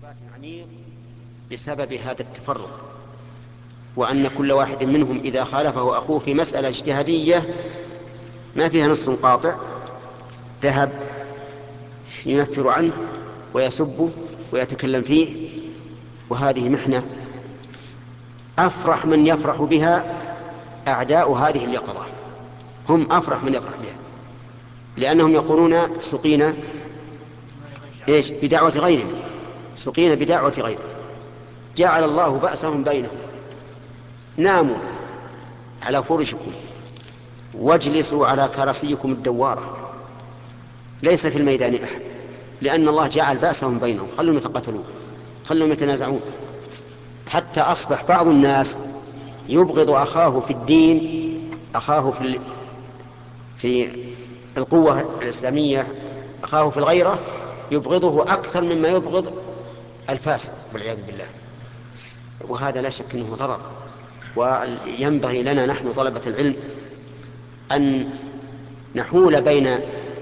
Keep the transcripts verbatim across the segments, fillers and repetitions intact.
ثبات عميق بسبب هذا التفرق، وأن كل واحد منهم إذا خالفه أخوه في مسألة اجتهادية ما فيها نص قاطع ذهب ينفر عنه ويسبه ويتكلم فيه. وهذه محنة أفرح من يفرح بها أعداء هذه اليقظة، هم أفرح من يفرح بها، لأنهم يقولون سقينا إيش بدعوة غيرنا، سقينا بدعوة غيرنا، جعل الله بأسهم بينهم، ناموا على فرشكم واجلسوا على كراسيكم الدوارة، ليس في الميدان أحد، لأن الله جعل بأسهم بينهم، خلهم يتقاتلون، خلهم يتنازعون، حتى أصبح بعض الناس يبغض أخاه في الدين، أخاه في في القوة الإسلامية، أخاه في الغيرة يبغضه أكثر مما يبغض الفاسق والعياذ بالله. وهذا لا شك أنه ضرر، وينبغي لنا نحن طلبة العلم أن نحول بين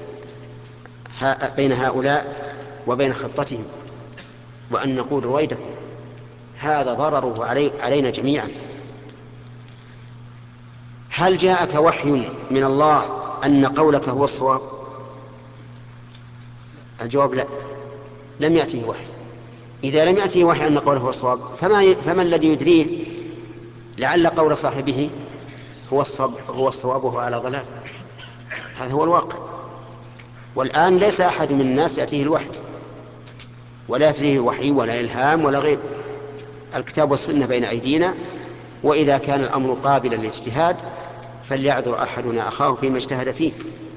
بين هؤلاء وبين خطتهم، وأن نقول رويدكم هذا ضرره علي علينا جميعا. هل جاءك وحي من الله أن قولك هو الصواب؟ الجواب لا، لم يأته وحي. إذا لم يأته وحي أن قوله هو الصواب، فما, فما الذي يدريه لعل قول صاحبه هو الصواب, هو الصواب وهو على ضلال؟ هذا هو الواقع. والآن ليس أحد من الناس يأتيه الوحي، ولا يأتيه وحي ولا إلهام ولا غير، الكتاب والسنة بين أيدينا، وإذا كان الأمر قابلا للاجتهاد فليعذر أحدنا أخاه فيما اجتهد فيه.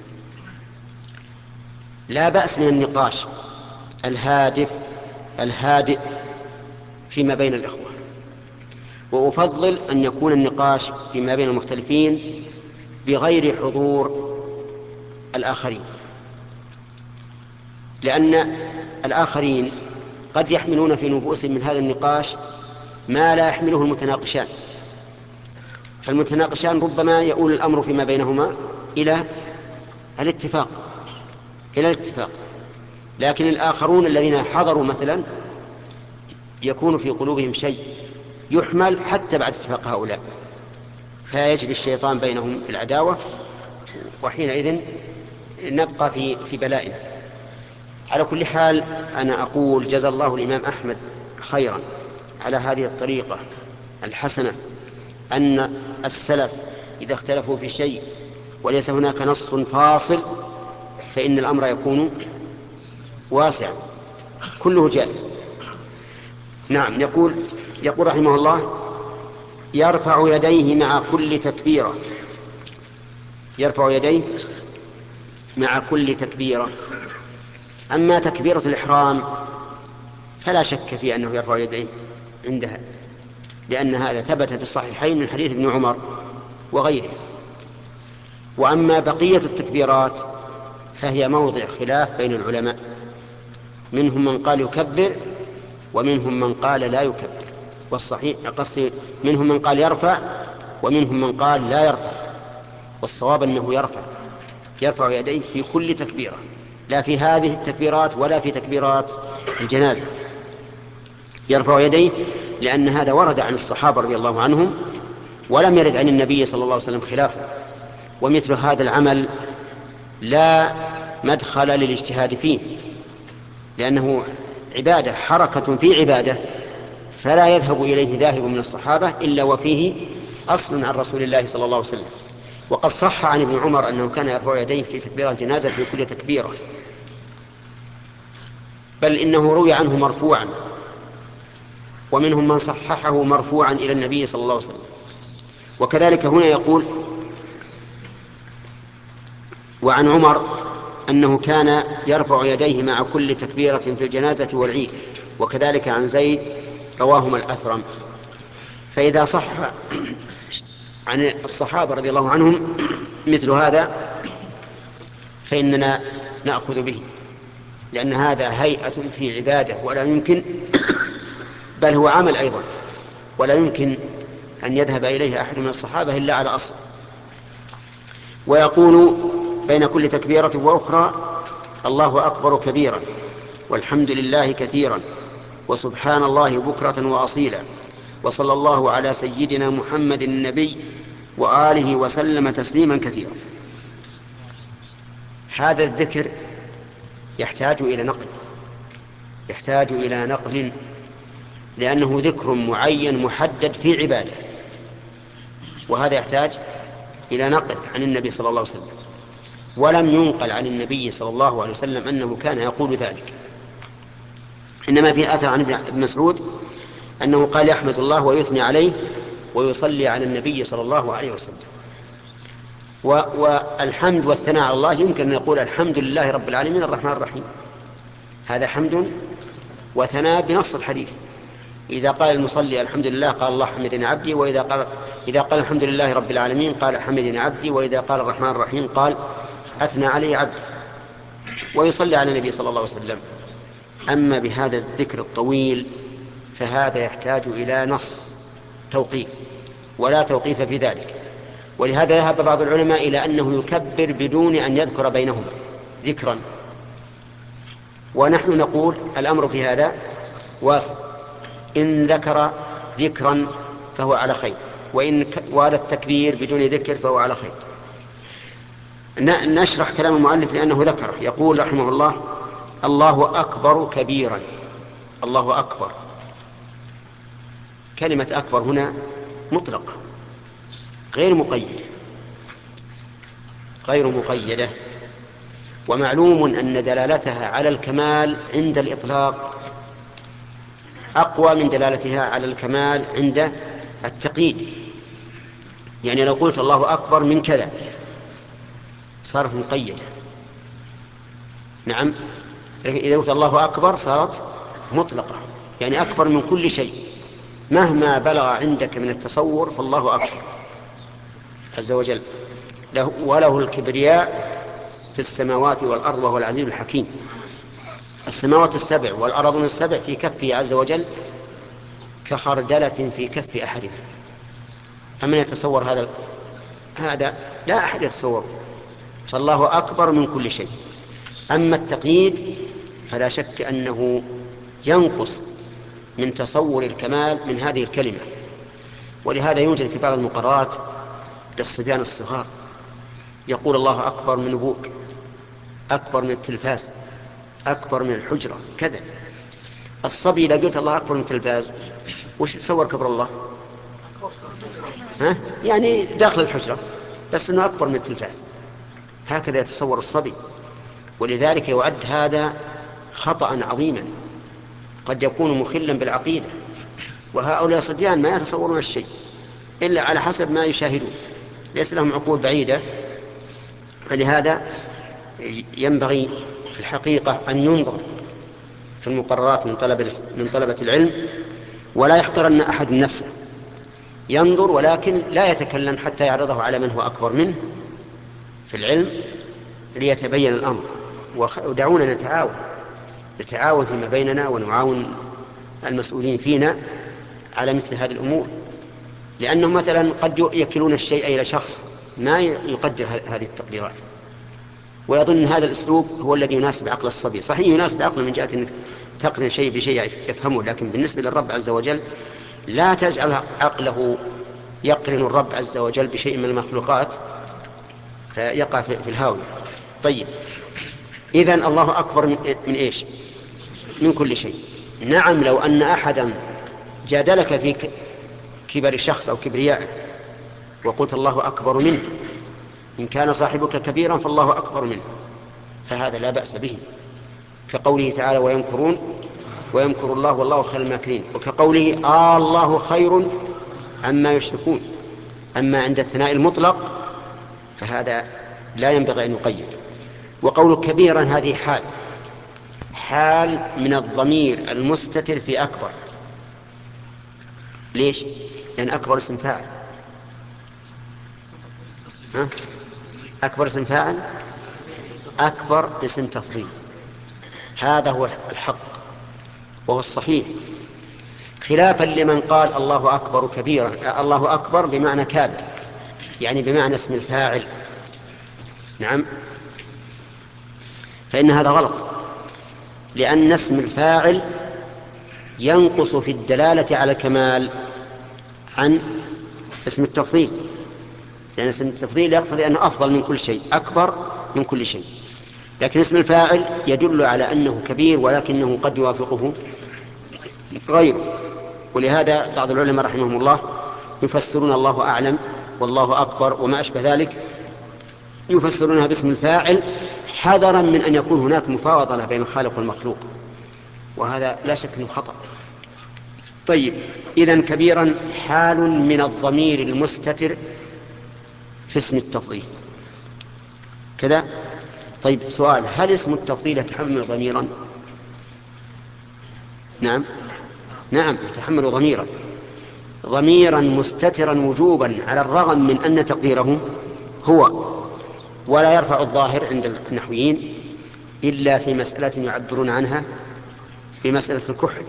لا بأس من النقاش الهادف الهادئ فيما بين الإخوة، وأفضل أن يكون النقاش فيما بين المختلفين بغير حضور الآخرين، لأن الآخرين قد يحملون في نفوسهم من هذا النقاش ما لا يحمله المتناقشان، فالمتناقشان ربما يؤول الأمر فيما بينهما إلى الاتفاق إلى الاتفاق لكن الآخرون الذين حضروا مثلا يكون في قلوبهم شيء يحمل حتى بعد اتفاق هؤلاء، فيجري الشيطان بينهم بالعداوة، وحينئذ نبقى في في بلائنا. على كل حال أنا أقول جزا الله الإمام أحمد خيرا على هذه الطريقة الحسنة، أن السلف إذا اختلفوا في شيء وليس هناك نص فاصل فإن الأمر يكون واسعا كله جائز. نعم. يقول يقول رحمه الله: يرفع يديه مع كل تكبيرة، يرفع يديه مع كل تكبيرة. أما تكبيرة الإحرام فلا شك في أنه يرفع يديه عندها، لأن هذا ثبت في الصحيحين من حديث ابن عمر وغيره. وأما بقية التكبيرات فهي موضع خلاف بين العلماء، منهم من قال يكبر ومنهم من قال لا يكبر، والصحيح قصدي منهم من قال يرفع ومنهم من قال لا يرفع، والصواب أنه يرفع يرفع يديه في كل تكبيرة، لا في هذه التكبيرات ولا في تكبيرات الجنازة، يرفع يديه، لأن هذا ورد عن الصحابة رضي الله عنهم ولم يرد عن النبي صلى الله عليه وسلم خلافه. ومثل هذا العمل لا مدخل للاجتهاد فيه، لأنه عبادة، حركة في عبادة، فلا يذهب إليه ذاهب من الصحابة إلا وفيه أصل عن رسول الله صلى الله عليه وسلم. وقد صح عن ابن عمر أنه كان يرفع يديه في تكبيرة الجنازة في كل تكبيرة، بل إنه روي عنه مرفوعا، ومنهم من صححه مرفوعا إلى النبي صلى الله عليه وسلم. وكذلك هنا يقول: وعن عمر أنه كان يرفع يديه مع كل تكبيرة في الجنازة والعيد، وكذلك عن زيد رواهما الأثرم. فإذا صح عن الصحابة رضي الله عنهم مثل هذا فإننا نأخذ به، لأن هذا هيئة في عبادة ولا يمكن، بل هو عمل أيضا، ولا يمكن أن يذهب إليه أحد من الصحابة إلا على أصل. ويقول بين كل تكبيرة وأخرى: الله أكبر كبيرا والحمد لله كثيرا وسبحان الله بكرة وأصيلا، وصلى الله على سيدنا محمد النبي وآله وسلم تسليما كثيرا. هذا الذكر يحتاج إلى نقل يحتاج إلى نقل لأنه ذكر معين محدد في عباده، وهذا يحتاج إلى نقل عن النبي صلى الله عليه وسلم، ولم ينقل عن النبي صلى الله عليه وسلم أنه كان يقول ذلك، إنما في أثر عن ابن مسعود أنه قال يحمد الله ويثني عليه ويصلي على النبي صلى الله عليه وسلم. والحمد والثناء على الله يمكن أن يقول الحمد لله رب العالمين الرحمن الرحيم، هذا حمد وثناء بنص الحديث. إذا قال المصلي الحمد لله قال الله حمدني عبدي، وإذا قال إذا قال الحمد لله رب العالمين قال حمدني عبدي، وإذا قال الرحمن الرحيم قال أثنى علي عبدي، ويصلي على النبي صلى الله عليه وسلم. أما بهذا الذكر الطويل فهذا يحتاج إلى نص توقيف، ولا توقيف في ذلك. ولهذا ذهب بعض العلماء إلى أنه يكبر بدون أن يذكر بينهما ذكرا، ونحن نقول الأمر في هذا واسع، إن ذكر ذكرا فهو على خير، وإن وارد التكبير بدون ذكر فهو على خير. نشرح كلام المؤلف لأنه ذكره. يقول رحمه الله: الله أكبر كبيرا. الله أكبر، كلمة أكبر هنا مطلقة غير مقيدة غير مقيدة ومعلوم أن دلالتها على الكمال عند الإطلاق أقوى من دلالتها على الكمال عند التقييد. يعني لو قلت الله أكبر من كذا صارت مقيدة، نعم. إذا قلت الله أكبر صارت مطلقة، يعني أكبر من كل شيء مهما بلغ عندك من التصور فالله أكبر عز وجل، له وله الكبرياء في السماوات والأرض وهو العزيز الحكيم. السماوات السبع والأرض السبع في كفه عز وجل كخردلة في كف أحدنا، فمن يتصور هذا هذا لا أحد يتصور، فالله أكبر من كل شيء. أما التقييد فلا شك أنه ينقص من تصور الكمال من هذه الكلمة، ولهذا يوجد في بعض المقررات للصبيان الصغار يقول الله أكبر من أبوك، أكبر من التلفاز، أكبر من الحجرة، كذا. الصبي إذا قلت الله أكبر من التلفاز وش تصور كبر الله؟ ها؟ يعني داخل الحجرة، بس أنه أكبر من التلفاز، هكذا يتصور الصبي. ولذلك يعد هذا خطأ عظيما قد يكون مخلا بالعقيدة، وهؤلاء الصبيان ما يتصورون الشيء إلا على حسب ما يشاهدون، ليس لهم عقول بعيدة. فلهذا ينبغي في الحقيقة أن ينظر في المقررات من طلبة من طلبة العلم، ولا يحقرن أحد نفسه، ينظر ولكن لا يتكلم حتى يعرضه على من هو أكبر منه في العلم ليتبين الأمر. ودعونا نتعاون نتعاون فيما بيننا ونعاون المسؤولين فينا على مثل هذه الأمور، لأنهم مثلا قد يكلون الشيء إلى شخص ما يقدر هذه التقديرات ويظن هذا الأسلوب هو الذي يناسب عقل الصبي. صحيح يناسب عقله من جهة أنك تقرن شيء بشيء يفهمه، لكن بالنسبة للرب عز وجل لا تجعل عقله يقرن الرب عز وجل بشيء من المخلوقات فيقع في الهاوية. طيب، إذن الله أكبر من, من إيش؟ من كل شيء. نعم، لو أن أحدا جادلك في كبر الشخص أو كبريائه وقلت الله أكبر منه، إن كان صاحبك كبيرا فالله أكبر منه، فهذا لا بأس به، كقوله تعالى ويمكرون ويمكر الله والله خير الماكرين، وكقوله آه الله خير عما يشركون. أما عند الثناء المطلق فهذا لا ينبغي أن يقيد. وقول كبيرا هذه حال حال من الضمير المستتر في أكبر. ليش؟ لأن أكبر اسم فاعل. ها؟ أكبر اسم فاعل، أكبر اسم تفضيل، هذا هو الحق وهو الصحيح، خلافا لمن قال الله أكبر كبيرا. الله أكبر بمعنى كابر، يعني بمعنى اسم الفاعل. نعم، فإن هذا غلط، لأن اسم الفاعل ينقص في الدلالة على الكمال عن اسم التفضيل، لأن اسم التفضيل يقتضي أنه أفضل من كل شيء، أكبر من كل شيء. لكن اسم الفاعل يدل على أنه كبير ولكنه قد يوافقه غيره. ولهذا بعض العلماء رحمهم الله يفسرون الله أعلم والله أكبر وما أشبه ذلك، يفسرونها باسم الفاعل حذرا من أن يكون هناك مفاوضة بين الخالق والمخلوق، وهذا لا شك أنه خطأ. طيب، إذن كبيرا حال من الضمير المستتر في اسم التفضيل كذا. طيب سؤال، هل اسم التفضيل يتحمل ضميرا؟ نعم نعم يتحمل ضميرا، ضميرا مستترا وجوبا على الرغم من أن تقديره هو، ولا يرفع الظاهر عند النحويين إلا في مسألة يعبرون عنها بمسألة الكحل.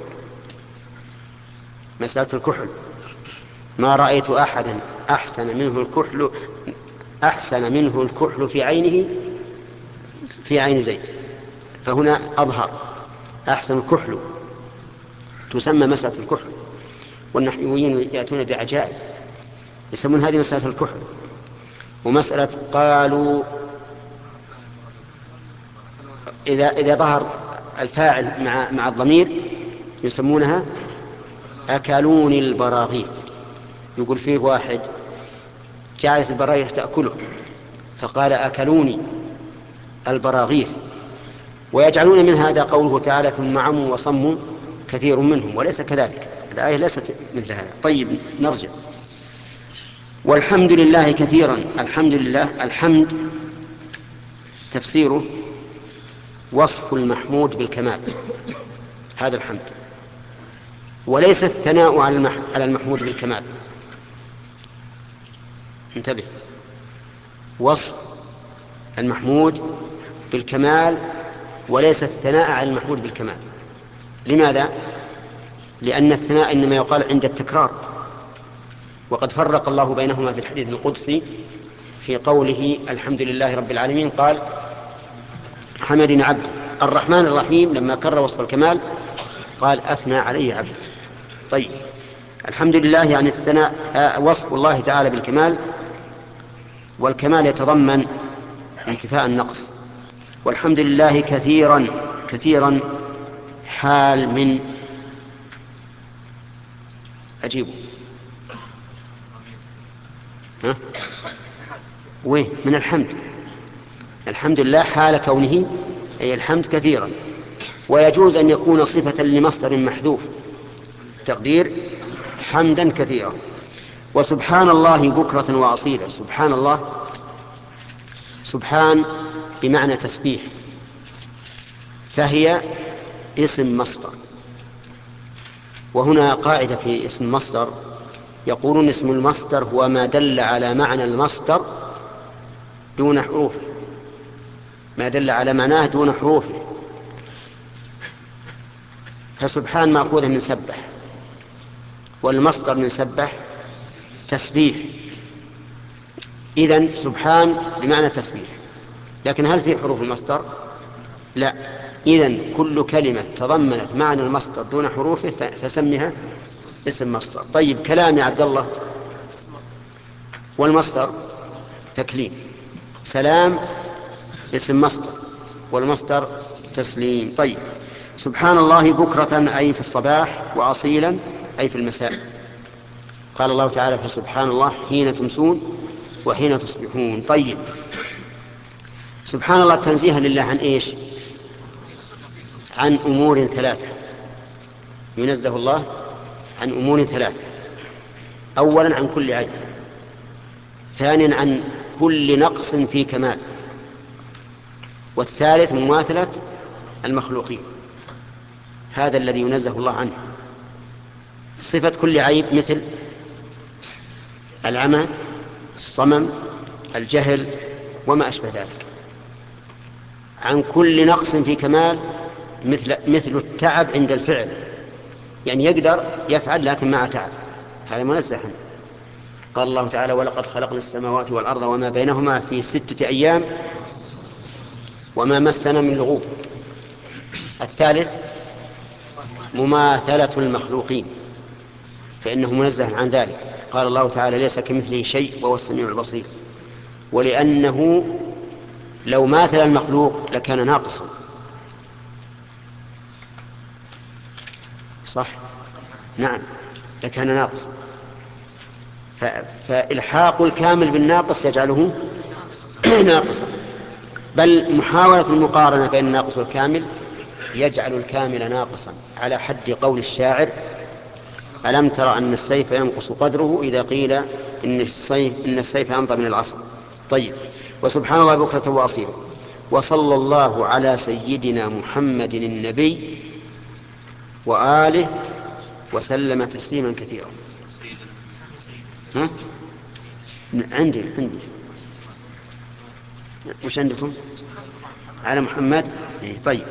مسألة الكحل، ما رأيت أحدا أحسن منه الكحل أحسن منه الكحل في عينه في عين زيد، فهنا أظهر أحسن الكحل، تسمى مسألة الكحل. والنحويين يأتون بعجائب يسمون هذه مسألة الكحل. ومسألة قالوا إذا إذا ظهر الفاعل مع مع الضمير يسمونها أكلوني البراغيث. يقول فيه واحد جعلت البراغيث تأكله فقال أكلوني البراغيث، ويجعلون من هذا قوله تعالى ثم عموا وصموا كثير منهم، وليس كذلك، الآية ليست مثل هذا. طيب نرجع. والحمد لله كثيرا، الحمد لله، الحمد تفسيره وصف المحمود بالكمال، هذا الحمد، وليس الثناء على المحمود بالكمال. انتبه، وصف المحمود بالكمال وليس الثناء على المحمود بالكمال. لماذا؟ لأن الثناء إنما يقال عند التكرار، وقد فرق الله بينهما في الحديث القدسي في قوله الحمد لله رب العالمين، قال حمدني عبدي. الرحمن الرحيم لما كرر وصف الكمال قال أثنى علي عبدي. طيب، الحمد لله يعني الثناء وصف الله تعالى بالكمال، والكمال يتضمن انتفاء النقص. والحمد لله كثيرا، كثيرا حال من أجيبه ها؟ وين من الحمد؟ الحمد لله حال كونه أي الحمد كثيرا. ويجوز أن يكون صفة لمصدر محذوف تقدير حمدا كثيرا. وسبحان الله بكرة وأصيلا، سبحان الله، سبحان بمعنى تسبيح، فهي اسم مصدر. وهنا قاعدة في اسم المصدر، يقولون اسم المصدر هو ما دل على معنى المصدر دون حروفه، ما دل على معناه دون حروفه. فسبحان مأخوذة من سبح، والمصدر من سبح تسبيح، إذن سبحان بمعنى تسبيح. لكن هل في حروف المصدر؟ لا. إذن كل كلمة تضمنت معنى المصدر دون حروفه فسمها اسم مصدر. طيب كلام يا عبد الله، والمصدر تكليم. سلام اسم مصدر والمصدر تسليم. طيب، سبحان الله بكرة أي في الصباح، وأصيلا أي في المساء. قال الله تعالى فسبحان الله حين تمسون وحين تصبحون. طيب، سبحان الله تنزيها لله عن إيش؟ عن أمور ثلاثة، ينزه الله عن أمور ثلاثة: أولا عن كل عيب، ثانيا عن كل نقص في كمال، والثالث مماثلة المخلوقين. هذا الذي ينزه الله عنه. صفة كل عيب مثل العمى، الصمم، الجهل وما أشبه ذلك. عن كل نقص في كمال مثل مثل التعب عند الفعل، يعني يقدر يفعل لكن مع تعب، هذا منزه عنه. قال الله تعالى ولقد خلقنا السماوات والأرض وما بينهما في ستة أيام وما مسنا من لغوب. الثالث مماثلة المخلوقين، فإنه منزه عن ذلك. قال الله تعالى: ليس كمثله شيء وهو السميع البصير. ولأنه لو ماثل المخلوق لكان ناقصا، صح؟ نعم، لكان ناقصا. فإلحاق الكامل بالناقص يجعله ناقصا، بل محاولة المقارنة بين الناقص والكامل يجعل الكامل ناقصا، على حد قول الشاعر: ألم تر أن السيف ينقص قدره إذا قيل إن السيف, إن السيف أنضى من العصا. طيب. وسبحان الله بكرة وأصيلا. وصلى الله على سيدنا محمد النبي وآله وسلم تسليما كثيرا. ها؟ عندي عندي وش عندكم؟ على محمد. طيب.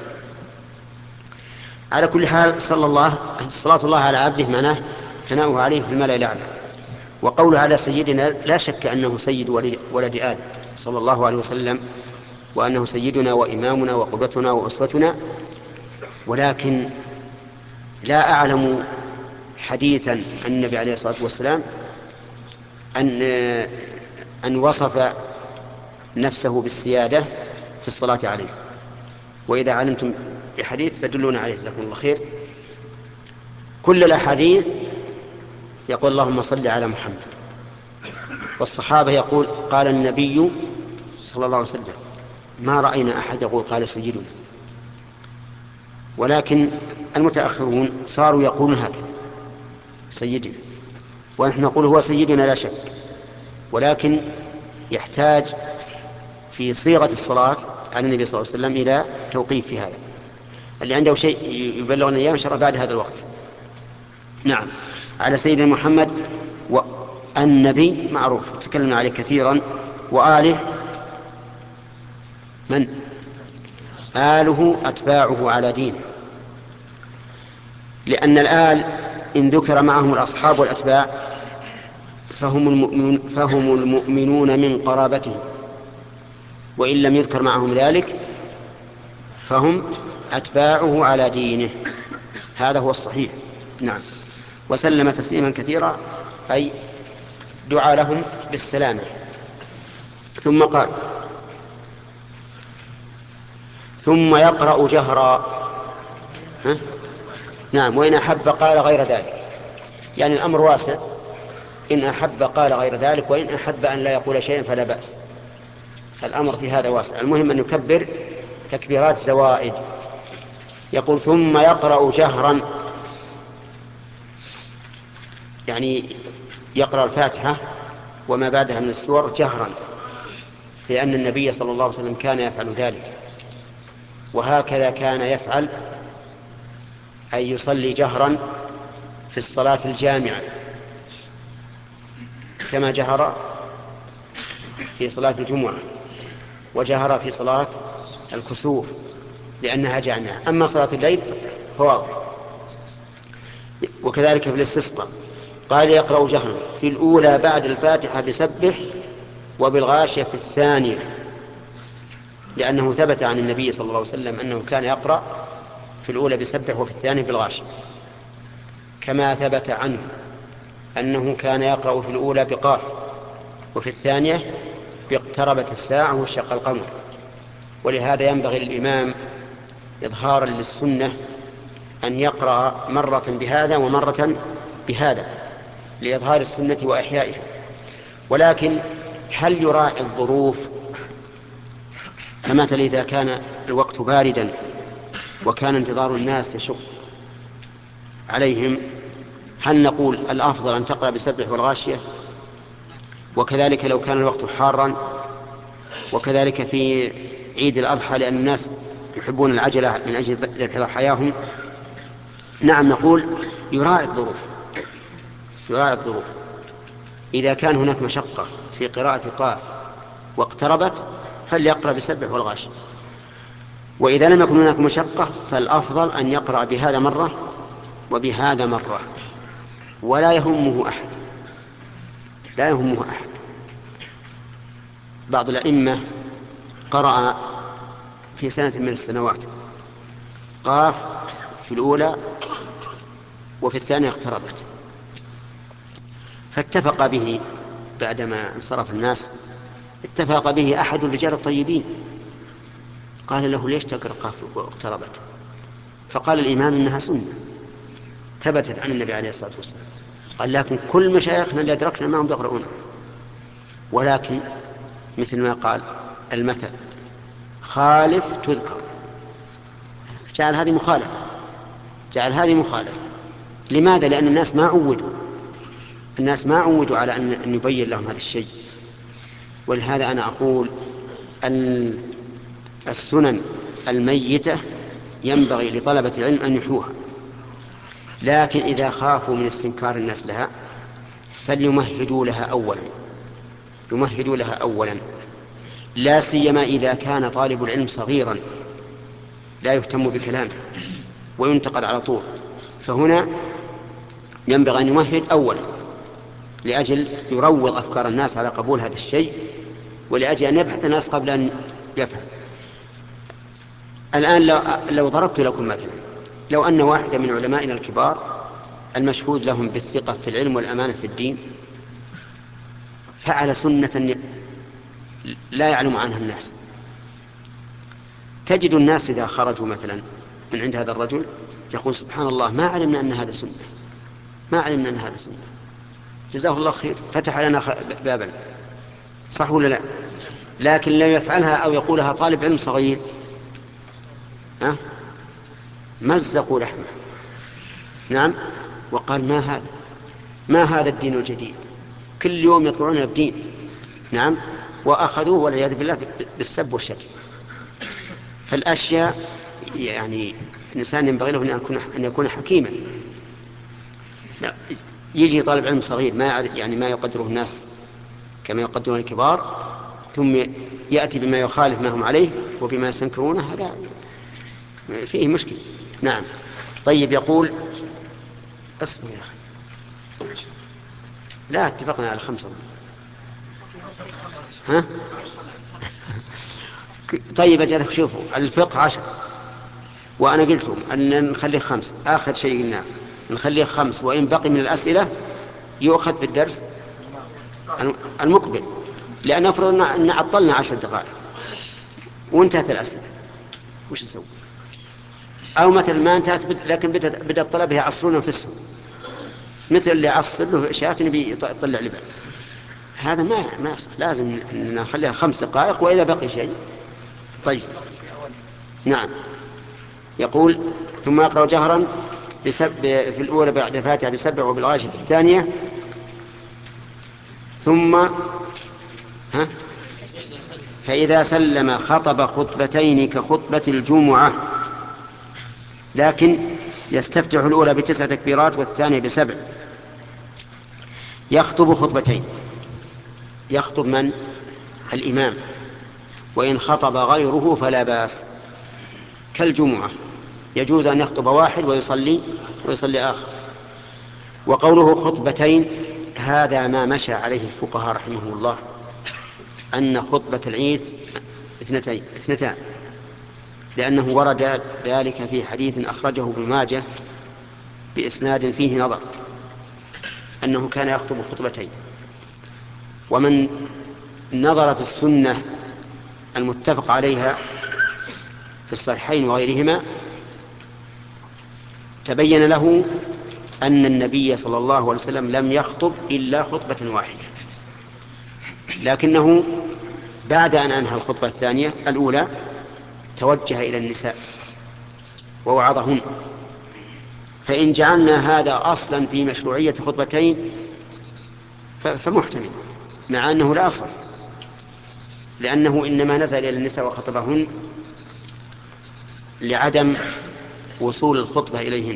على كل حال، صلى الله صلاة الله على عبده معناه ثناؤه عليه في الملأ الأعلى. وقوله على سيدنا لا شك أنه سيد ولد آدم صلى الله عليه وسلم، وأنه سيدنا وإمامنا وقدوتنا وأسوتنا. ولكن لا أعلم حديثا عن النبي عليه الصلاة والسلام أن أن وصف نفسه بالسيادة في الصلاة عليه. وإذا علمتم بحديث فدلونا عليه جزاكم الله خير. كل الأحاديث يقول اللهم صل على محمد، والصحابة يقول قال النبي صلى الله عليه وسلم، ما رأينا أحد يقول قال سيدنا. ولكن المتأخرون صاروا يقولون هكذا سيدنا، ونحن نقول هو سيدنا لا شك، ولكن يحتاج في صيغة الصلاة على النبي صلى الله عليه وسلم إلى توقيف في هذا. اللي عنده شيء يبلغنا إياه إن شاء الله بعد هذا الوقت. نعم. على سيدنا محمد. والنبي معروف تكلمنا عليه كثيرا. وآله، من؟ آله أتباعه على دينه، لأن الآل إن ذكر معهم الأصحاب والأتباع فهم المؤمنون, فهم المؤمنون من قرابته، وإن لم يذكر معهم ذلك فهم أتباعه على دينه. هذا هو الصحيح. نعم. وسلم تسليما كثيرا، أي دعا لهم بالسلامة. ثم قال: ثم يقرأ جهرا. ها؟ نعم. وإن أحب قال غير ذلك، يعني الأمر واسع. إن أحب قال غير ذلك، وإن أحب أن لا يقول شيئا فلا بأس. الأمر في هذا واسع، المهم أن يكبر تكبيرات زوائد. يقول: ثم يقرأ جهرا، يعني يقرأ الفاتحة وما بعدها من السور جهرا، لأن النبي صلى الله عليه وسلم كان يفعل ذلك، وهكذا كان يفعل، أي يصلي جهرا في الصلاة الجامعة، كما جهر في صلاة الجمعة، وجهر في صلاة الكسوف لأنها جامعة. أما صلاة الليل فواضح. وكذلك في الاستسقاء قال: يقرأ جهرا في الأولى بعد الفاتحة بسبح، وبالغاشية في الثانية، لأنه ثبت عن النبي صلى الله عليه وسلم أنه كان يقرأ في الأولى بسبح وفي الثانية بالغاشية، كما ثبت عنه أنه كان يقرأ في الأولى بقاف وفي الثانية باقتربت الساعة وانشق القمر. ولهذا ينبغي للإمام إظهارا للسنة أن يقرأ مرة بهذا ومرة بهذا لإظهار السنة وإحيائها. ولكن هل يراعي الظروف؟ فمثلا إذا كان الوقت باردا وكان انتظار الناس يشق عليهم، هل نقول الأفضل أن تقرأ بسبح والغاشية؟ وكذلك لو كان الوقت حارا، وكذلك في عيد الأضحى لأن الناس يحبون العجلة من أجل ذبح ضحاياهم. نعم، نقول يراعي الظروف، يراعي الظروف. إذا كان هناك مشقة في قراءة قاف واقتربت فليقرأ بسبح والغاشية، وإذا لم يكن هناك مشقة فالأفضل أن يقرأ بهذا مرة وبهذا مرة، ولا يهمه أحد، لا يهمه أحد. بعض الأئمة قرأ في سنة من السنوات قاف في الأولى وفي الثانية اقتربت. فاتفق به بعدما انصرف الناس، اتفق به أحد الرجال الطيبين قال له: ليش تقرأ واقتربت؟ فقال الإمام: إنها سنة ثبتت عن النبي عليه الصلاة والسلام. قال: لكن كل مشايخنا اللي أدركنا ما هم يقرؤونه. ولكن مثل ما قال المثل: خالف تذكر. جعل هذه مخالفة، جعل هذه مخالفة. لماذا؟ لأن الناس ما عودوا الناس ما عودوا على أن يبين لهم هذا الشيء. ولهذا أنا أقول أن السنن الميتة ينبغي لطلبة العلم أن يحوها، لكن إذا خافوا من استنكار الناس لها فليمهدوا لها أولا يمهدوا لها أولا لا سيما إذا كان طالب العلم صغيرا لا يهتم بكلامه وينتقد على طول، فهنا ينبغي أن يمهد أولا لأجل يروض أفكار الناس على قبول هذا الشيء، ولأجل أن يبحث الناس قبل أن يفهم. الآن لو, لو ضربت لكم مثلا، لو أن واحدا من علمائنا الكبار المشهود لهم بالثقة في العلم والأمانة في الدين فعل سنة لا يعلم عنها الناس، تجد الناس إذا خرجوا مثلا من عند هذا الرجل يقول: سبحان الله، ما علمنا أن هذا سنة ما علمنا أن هذا سنة جزاه الله خير، فتح لنا بابا. صح ولا لا؟ لكن لو يفعلها أو يقولها طالب علم صغير أه؟ مزقوا لحمه. نعم. وقال: ما هذا ما هذا الدين الجديد، كل يوم يطلعون بدين. نعم. وأخذوه والعياذ بالله بالسب والشتم. فالأشياء يعني الإنسان ينبغي له أن يكون, أن يكون حكيما. لا. يجي طالب علم صغير ما يعني ما يقدره الناس كما يقدرون الكبار، ثم يأتي بما يخالف ما هم عليه وبما يستنكرونه، هذا فيه مشكلة. نعم. طيب، يقول: اصبر يا أخي، لا اتفقنا على خمسة. ها؟ طيب أجلك، شوفوا الفقه عشر وأنا قلتم أن نخليه خمس، آخر شيء قلنا نخليه خمس، وإن بقي من الأسئلة يؤخذ في الدرس المقبل، لأن أفرض أن عطلنا عشر دقائق وانتهت الأسئلة، وش نسوي؟ أو مثل ما انتهت لكن بدأ الطلبة يعصرون أنفسهم، مثل اللي يعصر له شاة نبي يطلع لبن، هذا ما ما لازم نخليها خمس دقائق وإذا بقي شيء. طيب. نعم. يقول: ثم أقرأ جهرا بسب في الأولى بعد الفاتحة بسبع وبالغاشية في الثانية، ثم ها فإذا سلم خطب خطبتين كخطبة الجمعة، لكن يستفتح الأولى بتسع تكبيرات والثانية بسبع. يخطب خطبتين، يخطب من؟ الإمام، وإن خطب غيره فلا بأس، كالجمعة يجوز أن يخطب واحد ويصلي ويصلي آخر. وقوله خطبتين هذا ما مشى عليه الفقهاء رحمهم الله، أن خطبة العيد اثنتين اثنتان، لأنه ورد ذلك في حديث أخرجه ابن ماجه بإسناد فيه نظر أنه كان يخطب خطبتين. ومن نظر في السنة المتفق عليها في الصحيحين وغيرهما تبين له أن النبي صلى الله عليه وسلم لم يخطب إلا خطبة واحدة، لكنه بعد أن أنهى الخطبة الثانية الأولى توجه إلى النساء ووعظهن. فإن جعلنا هذا أصلا في مشروعية خطبتين فمحتمل، مع أنه لا أصل، لأنه إنما نزل إلى النساء وخطبهن لعدم وصول الخطبة إليهن،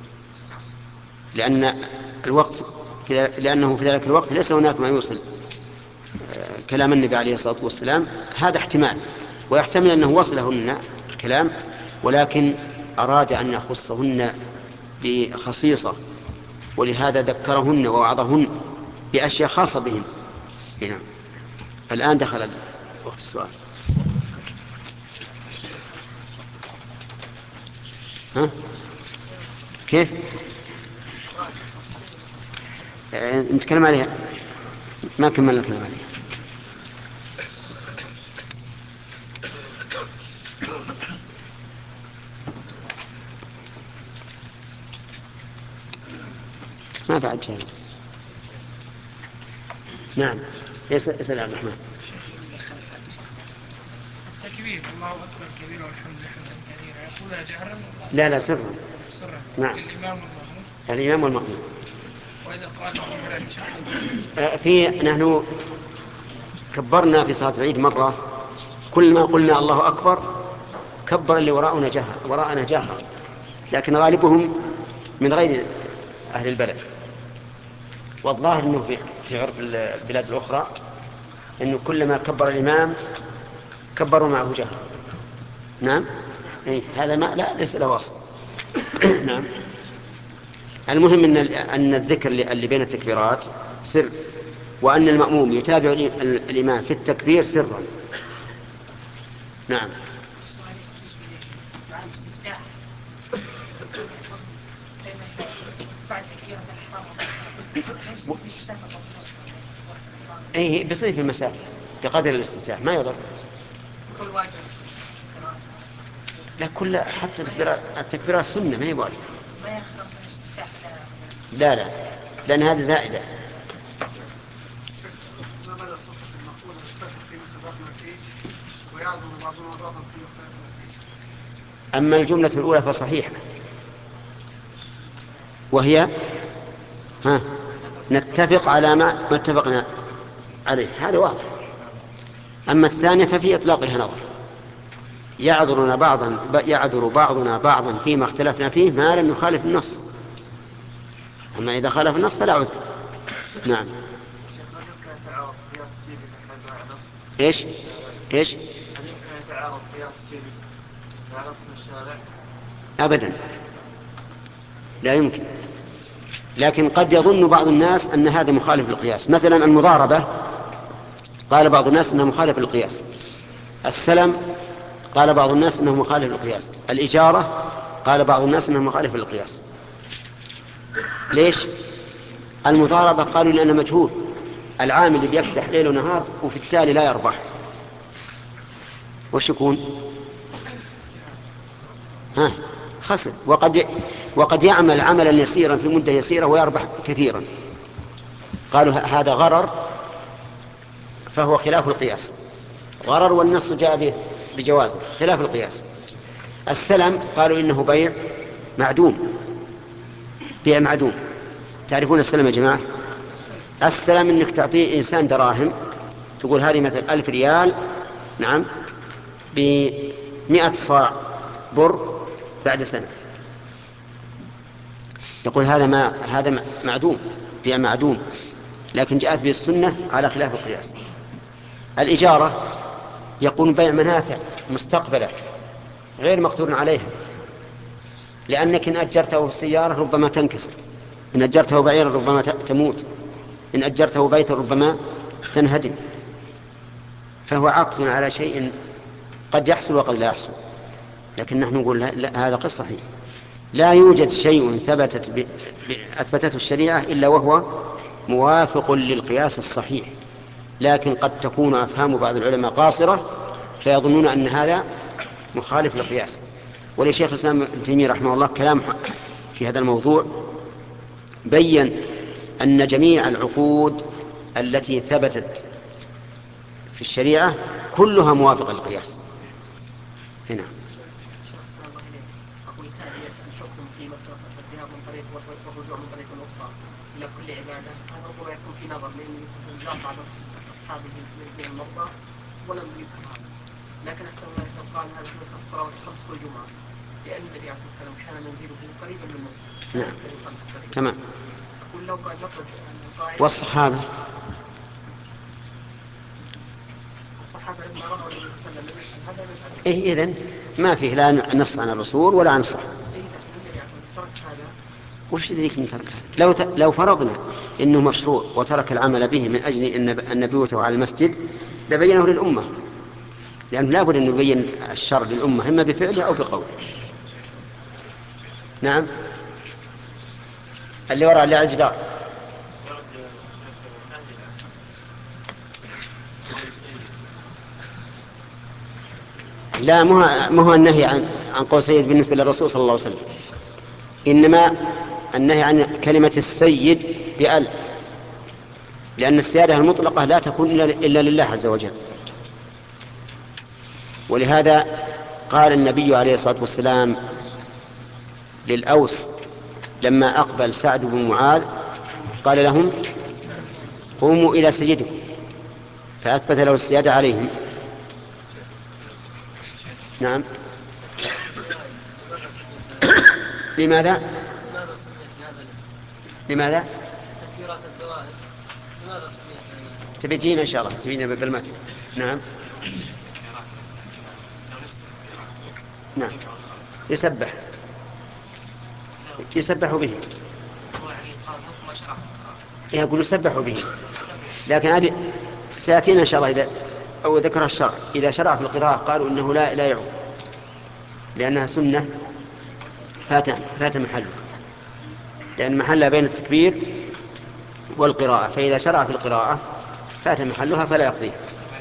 لأن الوقت لأنه في ذلك الوقت ليس هناك ما يوصل كلام النبي عليه الصلاة والسلام. هذا احتمال، ويحتمل أنه وصلهن الكلام ولكن أراد أن يخصهن بخصيصة، ولهذا ذكرهن ووعظهن بأشياء خاصة بهن. هنا الآن دخل وقت السؤال. ها؟ كيف؟ نتكلم عليها، ما كملنا الكلام عليها. ما بعد جاي. نعم، اسأل عبد الرحمن. التكبير الله أكبر كبير والحمد لله حمدا كثيرا يقولها جهرا؟ لا لا سرا. سرا. نعم. الإمام والمأموم. الإمام والمأموم. وإذا قال في نحن كبرنا في صلاة العيد مرة، كل ما قلنا الله أكبر كبر اللي وراءنا جهر وراءنا جهرا، لكن غالبهم من غير أهل البلد، والظاهر أنه في في عرف البلاد الأخرى أنه كلما كبر الإمام كبروا معه جهرا. نعم. إيه هذا ما لا ليس له أصل. نعم. المهم أن أن الذكر اللي بين التكبيرات سر، وأن المأموم يتابع الإمام في التكبير سرا. نعم. اي بيصير في المسافة بقدر الاستفتاح ما يضر. لا كل حتى التكبيرات التكبيرات سنة ما هي واجبة. لا لا لأن هذه زائدة. أما الجملة الأولى فصحيحة، وهي ها نتفق على ما اتفقنا عليه، هذا واضح. أما الثانية ففي إطلاقها نظر، يعذرنا بعضا يعذر بعضنا بعضا فيما اختلفنا فيه ما لم يخالف النص، أما إذا خالف النص فلا عذر. نعم. إيش إيش أبدا لا يمكن، لكن قد يظن بعض الناس أن هذا مخالف للقياس. مثلا المضاربة قال بعض الناس أنها مخالف للقياس، السلم قال بعض الناس أنه مخالف للقياس، الإجارة قال بعض الناس أنه مخالف للقياس. ليش؟ المضاربة قالوا لأنه مجهول، العامل اللي بيفتح ليل ونهار وفي التالي لا يربح وش يكون؟ ها خسر. وقد وقد يعمل عملا يسيرا في مدة يسيرة ويربح كثيرا، قالوا هذا غرر فهو خلاف القياس، غرر والنص جاء بجوازه خلاف القياس. السلم قالوا إنه بيع معدوم، بيع معدوم. تعرفون السلم يا جماعة؟ السلم إنك تعطيه إنسان دراهم، تقول هذه مثل ألف ريال، نعم، بمئة صاع بر بعد سنة، يقول هذا ما هذا معدوم، بيع معدوم، لكن جاءت به السنة على خلاف القياس. الإجارة يقول بيع منافع مستقبلة غير مقدور عليها، لأنك إن أجرته سيارة ربما تنكسر، إن أجرته بعيرا ربما تموت، إن أجرته بيتا ربما تنهدم، فهو عقد على شيء قد يحصل وقد لا يحصل. لكن نحن نقول لا, لا هذا غير صحيح، لا يوجد شيء ثبتت ب... أثبتته الشريعة إلا وهو موافق للقياس الصحيح، لكن قد تكون أفهام بعض العلماء قاصرة فيظنون أن هذا مخالف للقياس. ولشيخ الإسلام ابن تيمية رحمه الله كلام في هذا الموضوع، بين أن جميع العقود التي ثبتت في الشريعة كلها موافقة للقياس. هنا الحكم في مسألة الذهاب من طريق والرجوع من طريق أخرى إلى كل عبادة، هذا ربما يكون في نظر، لأن زار بعض أصحابه من المرضى ولم يفهم هذا. لكن أحسن الله لو قال هذا في مسألة الصلوات الخمس والجمعة، لأن النبي عليه الصلاة والسلام كان منزله قريبا من المسجد. نعم تمام. أقول لو قال نفرض أن القاعدة والصحابة الصحابة لما رأوا النبي صلى الله عليه وسلم هذا من إيه إذن ما فيه لا نص عن الرسول ولا عن الصحابة. وش يدريك من ترك هذا؟ لو ت... لو فرضنا انه مشروع وترك العمل به من اجل ان نبيوته على المسجد لبينه للامه، لان لا بد ان نبين الشر للامه اما بفعله او بقوله. نعم. اللي وراء اللي على الجدار لا، ما هو النهي عن عن قول سيد بالنسبة للرسول صلى الله عليه وسلم، إنما النهي عن كلمة السيد بأل، لأن السيادة المطلقة لا تكون إلا لله عز وجل. ولهذا قال النبي عليه الصلاة والسلام للأوس لما أقبل سعد بن معاذ قال لهم قوموا إلى سيدكم، فأثبت له السيادة عليهم. نعم. لماذا؟ لماذا؟ تكبيرات الزوائد لماذا سميت هذا الاسم؟ تبيجينا إن شاء الله، تبينا بالمتن. نعم. نعم. يسبح يسبح به، يقول يسبح به، لكن هذه سيأتينا إن شاء الله إذا أو ذكر الشرع. إذا شرع في القراءة قالوا إنه لا لا يعود، لأنها سنة فات فات محله، لأن محلها بين التكبير والقراءة، فإذا شرع في القراءة فات محلها فلا يقضيها.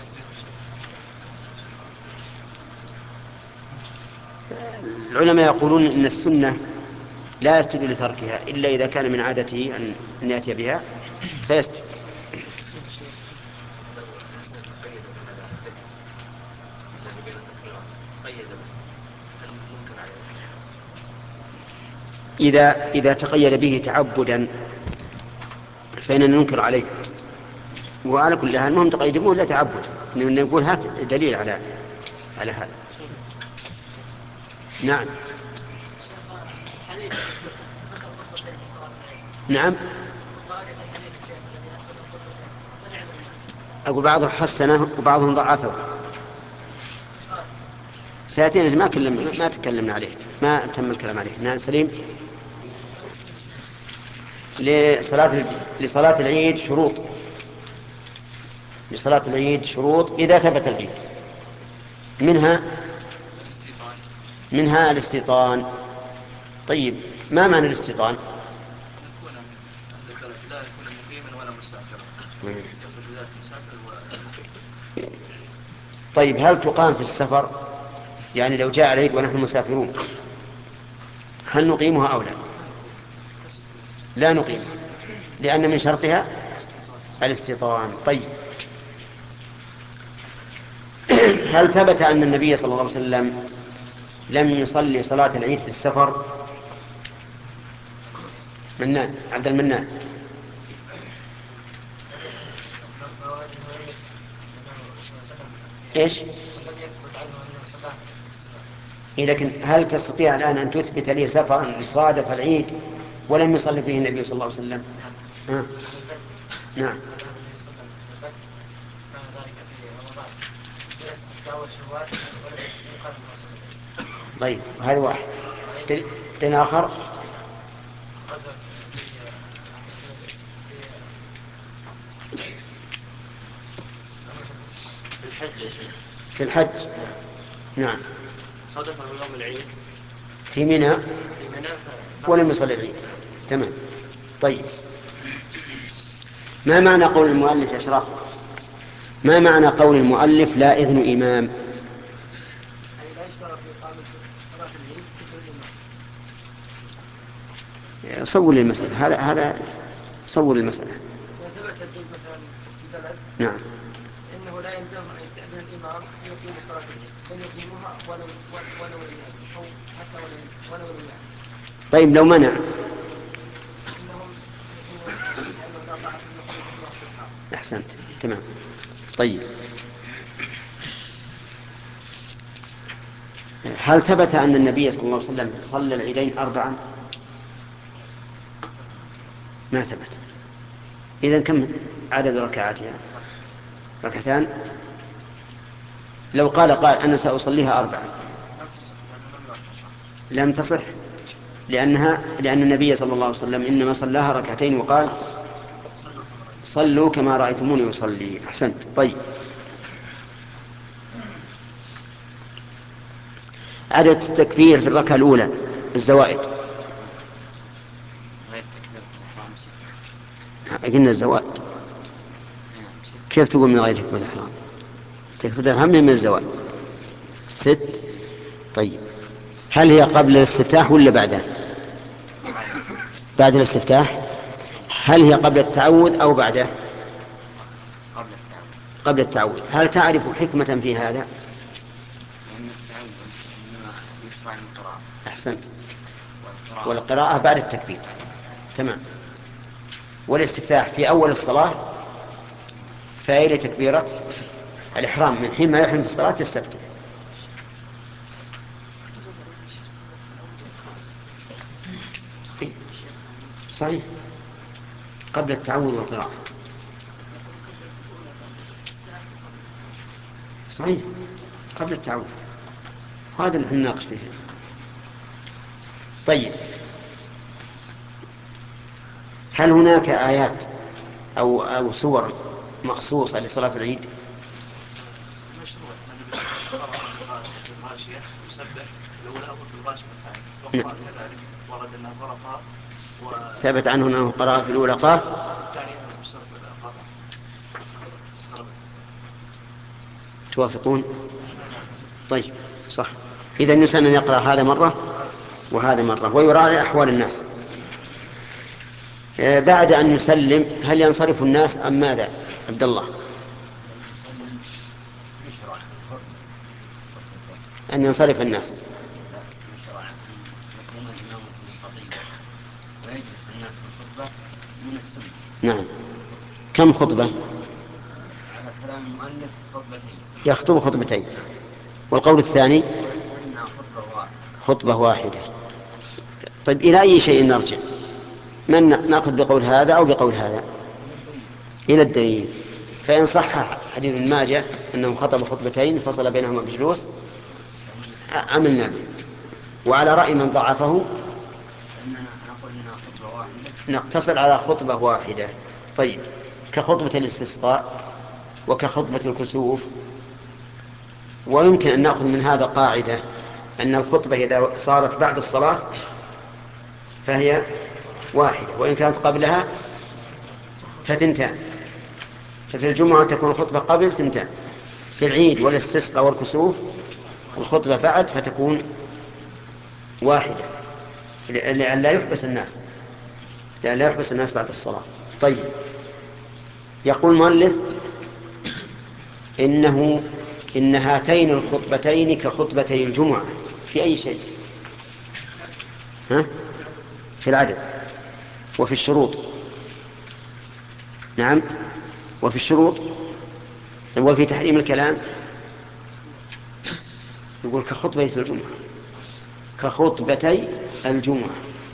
العلماء يقولون إن السنة لا يسجد لتركها إلا إذا كان من عادته أن يأتي بها فيسجد. إذا إذا تقيد به تعبدا فإننا ننكر عليه. وعلى كل حال المهم تقيد به لا تعبد، نقول هات دليل على على هذا. نعم. نعم. أقول بعضهم حسنه وبعضهم ضعفه. سيأتينا ما كلم ما تكلمنا عليه، ما تم الكلام عليه. نعم سليم. لصلاة لصلاة العيد شروط. لصلاة العيد شروط إذا ثبت العيد، منها منها الاستيطان. طيب ما معنى الاستيطان؟ لا يكون مقيما ولا مسافرا. طيب هل تقام في السفر؟ يعني لو جاء العيد ونحن مسافرون هل نقيمها أو لا؟ لا نقيمها، لأن من شرطها الاستيطان. طيب هل ثبت أن النبي صلى الله عليه وسلم لم يصلي صلاة العيد في السفر؟ منان عبد المنان. ايش؟ إيه لكن هل تستطيع الآن أن تثبت لي سفرا صادف العيد ولم يصلي فيه النبي صلى الله عليه وسلم؟ آه. نعم. طيب هذا واحد. دين آخر في الحج. نعم. صادفه يوم العيد في منى ولم يصلي العيد. تمام. طيب ما معنى قول المؤلف يا شرف؟ ما معنى قول المؤلف لا إذن إمام؟ أي لا يشترط في إقامة صلاة العيد إذن الإمام. صور لي المسألة، هذا هذا صور المسألة. إذا ثبت العيد مثلا في بلد نعم إنه لا يلزم أن يستأذن الإمام ليقيم صلاة العيد، بل يقيمها ولو ولو لم يأذن أو حتى ولو ولو لم يأذن. طيب لو منع؟ أحسنت. تمام. طيب هل ثبت أن النبي صلى الله عليه وسلم صلى العيدين أربعا؟ ما ثبت. إذن كم عدد ركعاتها؟ ركعتان. لو قال قال أنا سأصليها أربعا لم تصح، لأنها لأن النبي صلى الله عليه وسلم إنما صلاها ركعتين وقال صلوا كما رأيتموني أصلي. أحسنت. طيب عدد التكبير في الركعة الأولى الزوائد. قلنا الزوائد. كيف تقول من غير تكبيرة الإحرام؟ تكبيرة الإحرام من الزوائد. ست. طيب هل هي قبل الاستفتاح ولا بعده؟ بعد الاستفتاح. هل هي قبل التعوذ أو بعده؟ قبل التعوذ. قبل التعوذ. هل تعرف حكمة في هذا؟ لأن التعوذ إنما يشرع القراءة. أحسنت. والقراءة, والقراءة بعد التكبير. تمام. والاستفتاح في أول الصلاة فإلى تكبيرة الإحرام، من حين ما يحرم في الصلاة يستفتح. صحيح، قبل التعوذ والقراءة. صحيح، قبل التعوذ. هذا اللي نناقش فيه. طيب هل هناك آيات أو أو سور مخصوصة لصلاة العيد؟ مشروع الغاشية يسبح الأولى وفي الغاشية الثانية، وقرأ كذلك ورد أنه قرأ قاف ثبت عنه أنه قرأ في الأولى قاف والثانية مستقبل قاف. توافقون؟ طيب صح. إذن يسن أن يقرأ هذا مرة وهذا مرة ويراعي أحوال الناس. بعد أن يسلم هل ينصرف الناس أم ماذا؟ عبد الله. أن ينصرف الناس. يشرع أن يقوم الإمام بالخطيبة ويجلس الناس الخطبة من السنة. نعم. كم خطبة؟ على كلام المؤلف خطبتين. يخطب خطبتين. والقول الثاني أنها خطبة واحدة. خطبة واحدة. طيب إلى أي شيء نرجع؟ من نأخذ بقول هذا أو بقول هذا؟ إلى الدليل. فإن صح حديث ابن ماجه أنه خطب خطبتين فصل بينهما بجلوس عملنا به. وعلى رأي من ضعفه نقتصر على خطبة واحدة. طيب كخطبة الاستسقاء وكخطبة الكسوف. ويمكن أن نأخذ من هذا قاعدة أن الخطبة إذا صارت بعد الصلاة فهي واحدة، وإن كانت قبلها فتنتان. ففي الجمعة تكون الخطبة قبل ثنتان، في العيد والاستسقاء والكسوف الخطبة بعد فتكون واحدة، لأن لا يحبس الناس لأن لا يحبس الناس بعد الصلاة. طيب يقول المؤلف إنه إن هاتين الخطبتين كخطبتي الجمعة في أي شيء؟ ها؟ في العدد وفي الشروط. نعم، وفي الشروط وفي تحريم الكلام. يقول كخطبتي الجمعة كخطبتي الجمعة.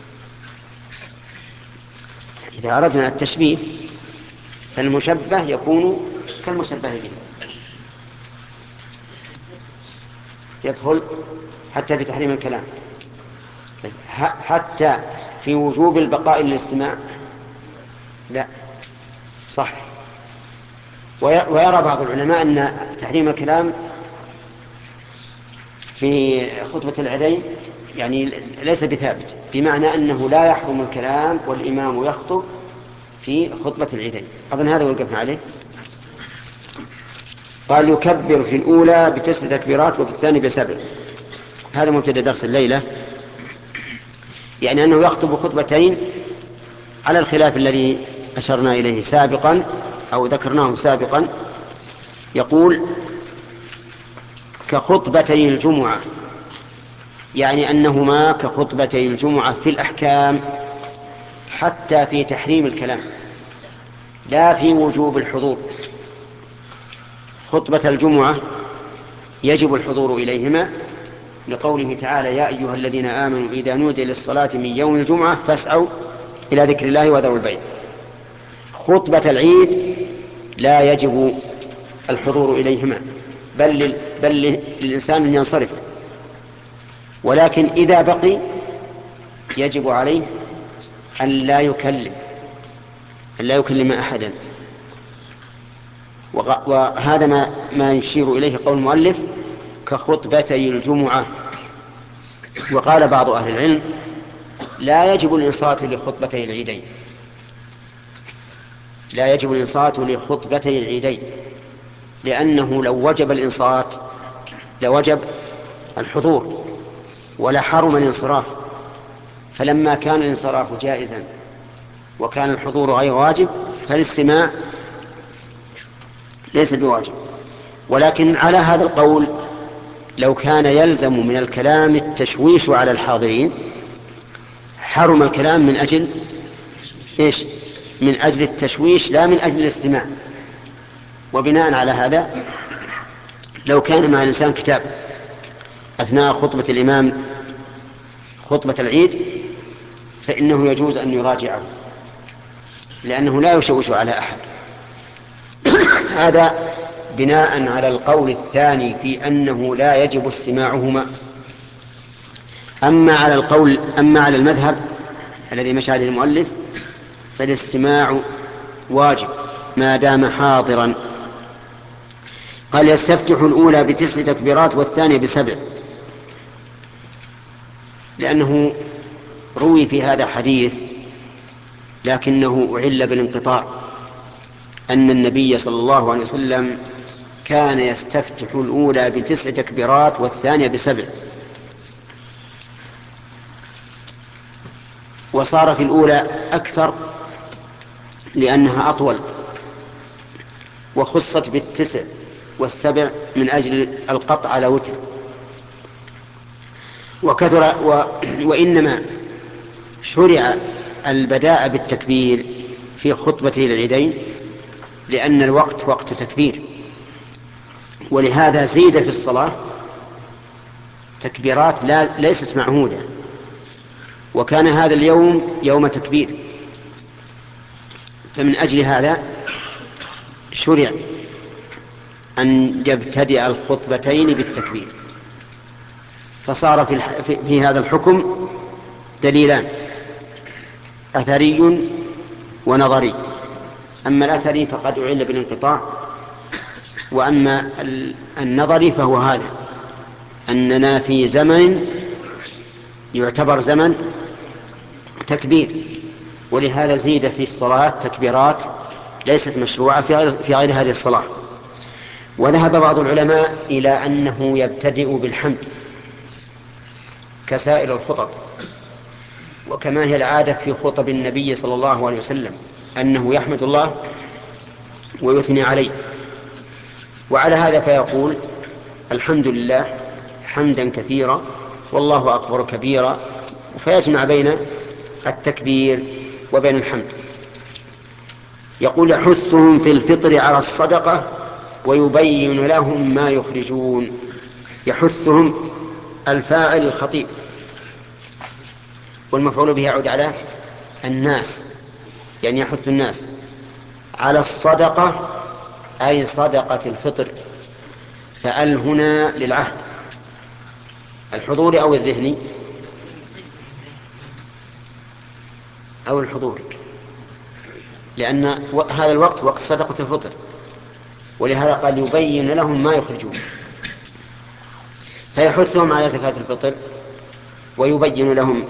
إذا أردنا التشبيه فالمشبه يكون كالمشبه به، يدخل حتى في تحريم الكلام، حتى في وجوب البقاء للاستماع. لا صح. ويرى بعض العلماء أن تحريم الكلام في خطبة العيدين يعني ليس بثابت، بمعنى أنه لا يحرم الكلام والإمام يخطب في خطبة العيدين. أظن هذا وقفنا عليه. قال يكبر في الأولى بتسع تكبيرات وفي الثاني بسبع. هذا مبتدأ درس الليلة، يعني أنه يخطب خطبتين على الخلاف الذي أشرنا إليه سابقا أو ذكرناه سابقا. يقول كخطبتي الجمعة، يعني أنهما كخطبتي الجمعة في الأحكام، حتى في تحريم الكلام لا في وجوب الحضور. خطبة الجمعة يجب الحضور إليهما لقوله تعالى يا أيها الذين آمنوا إذا نودي للصلاة من يوم الجمعة فاسعوا إلى ذكر الله وذروا البيع. خطبة العيد لا يجب الحضور إليهما، بل, بل للإنسان أن ينصرف، ولكن إذا بقي يجب عليه أن لا يكلم أن لا يكلم أحدا. وهذا ما, ما يشير إليه قول المؤلف كخطبتي الجمعة. وقال بعض أهل العلم لا يجب الإنصات لخطبتي العيدين لا يجب الإنصات لخطبتي العيدين لأنه لو وجب الإنصات لوجب الحضور ولا حرم الانصراف. فلما كان الانصراف جائزا وكان الحضور غير واجب فالاستماع ليس بواجب. ولكن على هذا القول لو كان يلزم من الكلام التشويش على الحاضرين حرم الكلام من أجل إيش؟ من أجل التشويش لا من أجل الاستماع. وبناء على هذا لو كان مع الإنسان كتاب أثناء خطبة الإمام خطبة العيد فإنه يجوز أن يراجعه لأنه لا يشوش على أحد. هذا بناء على القول الثاني في أنه لا يجب استماعهما. أما على القول أما على المذهب الذي مشى عليه المؤلف فالاستماع واجب ما دام حاضرا. قال يستفتح الأولى بتسع تكبيرات والثانية بسبع، لأنه روي في هذا حديث لكنه أعل بالانقطاع أن النبي صلى الله عليه وسلم كان يستفتح الأولى بتسع تكبيرات والثانية بسبع، وصارت الأولى أكثر لأنها أطول وخصت بالتسع والسبع من أجل القطع على وتر. وكثر و... وإنما شرع البداء بالتكبير في خطبته العيدين لأن الوقت وقت تكبير، ولهذا زيد في الصلاة تكبيرات لا ليست معهودة، وكان هذا اليوم يوم تكبير، فمن أجل هذا شرع أن يبتدئ الخطبتين بالتكبير. فصار في, الح... في... في هذا الحكم دليلان أثري ونظري. أما الأثري فقد أعل بالانقطاع، وأما النظري فهو هذا أننا في زمن يعتبر زمن تكبير، ولهذا زيد في الصلاة تكبيرات ليست مشروعة في غير هذه الصلاة. وذهب بعض العلماء إلى أنه يبتدئ بالحمد كسائر الخطب، وكما هي العادة في خطب النبي صلى الله عليه وسلم أنه يحمد الله ويثني عليه. وعلى هذا فيقول الحمد لله حمدا كثيرا والله أكبر كبيرا، فيجمع بين التكبير وبين الحمد. يقول يحثهم في الفطر على الصدقة ويبين لهم ما يخرجون. يحثهم الفاعل الخطيب، والمفعول به يعود على الناس، يعني يحث الناس على الصدقة أي صدقة الفطر. فأل هنا للعهد الحضوري أو الذهني أو الحضوري، لأن هذا الوقت وقت صدقة الفطر، ولهذا قال يبين لهم ما يخرجون. فيحثهم على زكاة الفطر ويبين لهم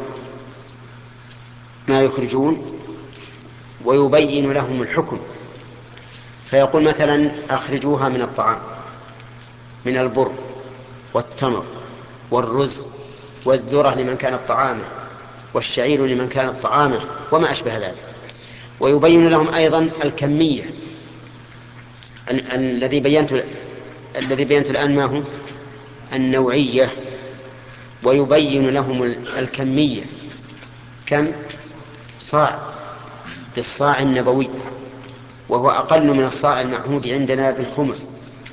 ما يخرجون ويبين لهم الحكم. فيقول مثلا أخرجوها من الطعام من البر والتمر والرز والذرة لمن كانت طعامه والشعير لمن كانت طعامه وما أشبه ذلك. ويبين لهم أيضا الكمية الذي بينت الذي بينت الآن ما هو النوعية، ويبين لهم الكمية كم صاع بالصاع النبوي، وهو أقل من الصاع المعهود عندنا بالخمس.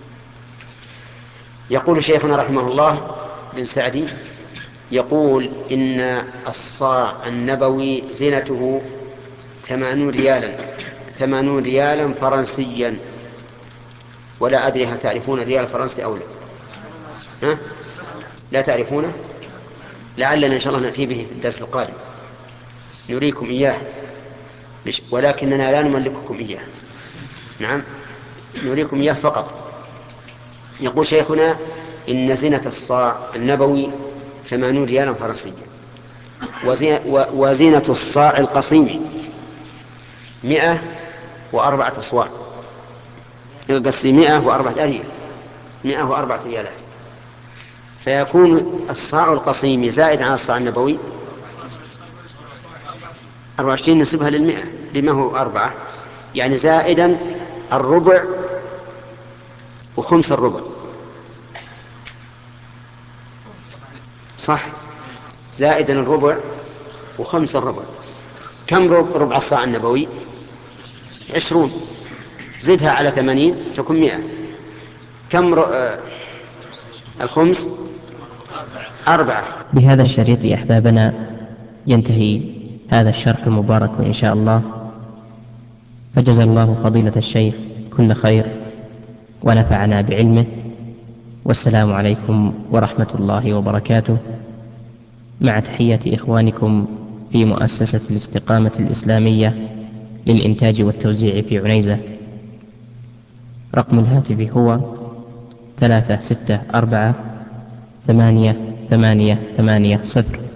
يقول شيخنا رحمه الله بن سعدي يقول إن الصاع النبوي زينته ثمانون ريالا ثمانون ريالا فرنسيا، ولا أدري هل تعرفون الريال الفرنسي أو لا؟ ها؟ لا تعرفونه؟ لعلنا إن شاء الله نأتي به في الدرس القادم نريكم إياه، ولكننا لا نملككم إياه. نعم نريكم إياه فقط. يقول شيخنا إن زينة الصاع النبوي ثمانون ريالا فرنسيا، وزينة الصاع القصيم مئة وأربعة أصواع، قصي مئة وأربعة أريال مئة وأربعة ريالات. فيكون الصاع القصيم زائد عن الصاع النبوي أربعة وعشرين نصبها للمئة لما هو أربعة، يعني زائدا الربع وخمس الربع، صح؟ زائدا الربع وخمس الربع. كم ربع الصاع النبوي؟ عشرون، زدها على ثمانين تكون مئة. كم ر... آه الخمس؟ أربعة. بهذا الشريط أحبابنا ينتهي هذا الشرح المبارك إن شاء الله، فجزا الله فضيلة الشيخ كل خير ونفعنا بعلمه، والسلام عليكم ورحمة الله وبركاته، مع تحية إخوانكم في مؤسسة الاستقامة الإسلامية للإنتاج والتوزيع في عنيزة. رقم الهاتف هو ثلاثة ستة أربعة ثمانية ثمانية ثمانية صفر.